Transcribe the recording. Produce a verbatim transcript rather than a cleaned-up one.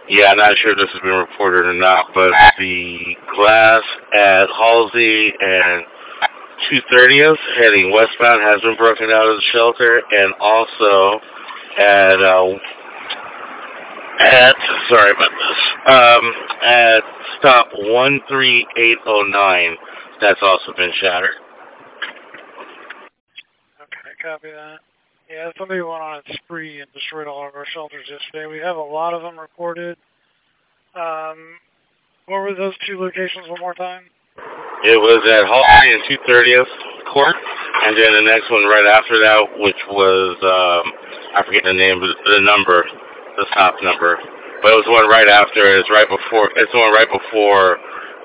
Yeah, not sure if this has been reported or not, but the glass at Halsey and two thirtieth heading westbound has been broken out of the shelter, and also at uh, at sorry about this um, at stop one three eight oh nine, that's also been shattered. Okay, copy that. Yeah, somebody went on a spree and destroyed all of our shelters yesterday. We have a lot of them reported. Um, what were those two locations one more time? It was at Halsey and two thirtieth Court, and then the next one right after that, which was um, I forget the name, the number, the stop number, but it was one right after. It's right before. It's the one right before